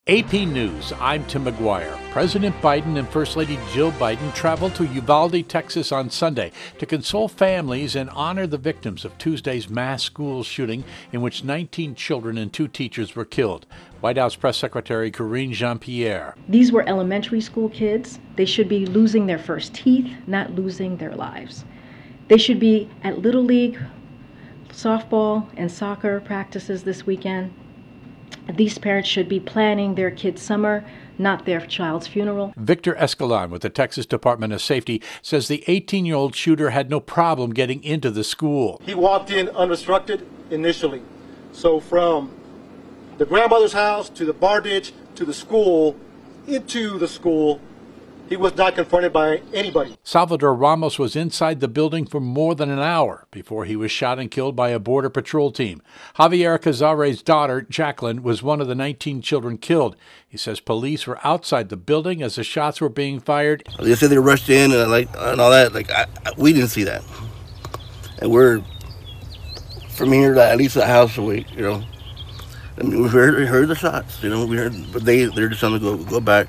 AP News, I'm Tim McGuire. President Biden and First Lady Jill Biden traveled to Uvalde, Texas on Sunday to console families and honor the victims of Tuesday's mass school shooting in which 19 children and 2 teachers were killed. White House Press Secretary Karine Jean-Pierre. These were elementary school kids. They should be losing their first teeth, not losing their lives. They should be at Little League, softball, and soccer practices this weekend. These parents should be planning their kids' summer, not their child's funeral. Victor Escalon with the Texas Department of Safety says the 18-year-old shooter had no problem getting into the school. He walked in unobstructed initially. So from the grandmother's house to the bar ditch to the school, into the school, he was not confronted by anybody. Salvador Ramos was inside the building for more than an hour before he was shot and killed by a Border Patrol team. Javier Cazares' daughter, Jacqueline, was one of the 19 children killed. He says police were outside the building as the shots were being fired. They said they rushed in and all that. We didn't see that. And we're from here to at least a house away, I mean, we heard the shots, we heard, but they're just trying to go back.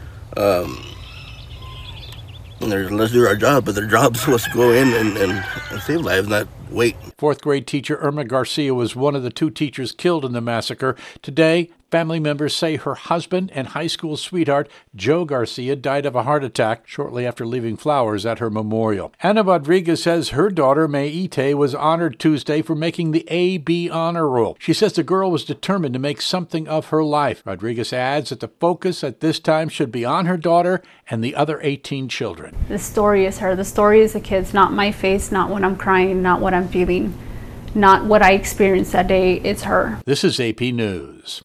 Let's do our job, but their job was to go in and save lives, not wait. 4th grade teacher Irma Garcia was one of the 2 teachers killed in the massacre. Today, family members say her husband and high school sweetheart, Joe Garcia, died of a heart attack shortly after leaving flowers at her memorial. Ana Rodriguez says her daughter, Mayite, was honored Tuesday for making the A-B honor roll. She says the girl was determined to make something of her life. Rodriguez adds that the focus at this time should be on her daughter and the other 18 children. The story is her. The story is the kids, not my face, not what I'm crying, not what I'm feeling, not what I experienced that day. It's her. This is AP News.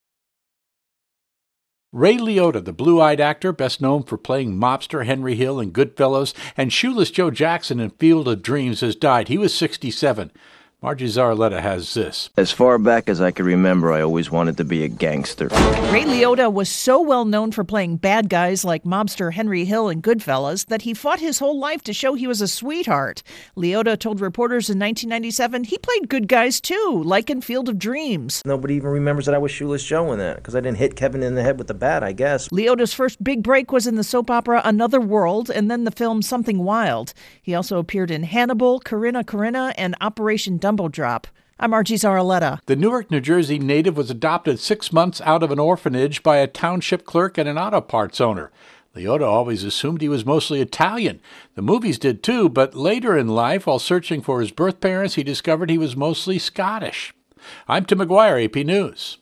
Ray Liotta, the blue-eyed actor best known for playing mobster Henry Hill in Goodfellas and shoeless Joe Jackson in Field of Dreams, has died. He was 67. Margie Zarletta has this. As far back as I can remember, I always wanted to be a gangster. Ray Liotta was so well known for playing bad guys like mobster Henry Hill in Goodfellas that he fought his whole life to show he was a sweetheart. Liotta told reporters in 1997 he played good guys too, like in Field of Dreams. Nobody even remembers that I was Shoeless Joe in that, because I didn't hit Kevin in the head with the bat, I guess. Liotta's first big break was in the soap opera Another World and then the film Something Wild. He also appeared in Hannibal, Corinna, and Operation Dumbo Drop. I'm Margie Zarletta. The Newark, New Jersey native was adopted 6 months out of an orphanage by a township clerk and an auto parts owner. Liotta always assumed he was mostly Italian. The movies did too, but later in life, while searching for his birth parents, he discovered he was mostly Scottish. I'm Tim McGuire, AP News.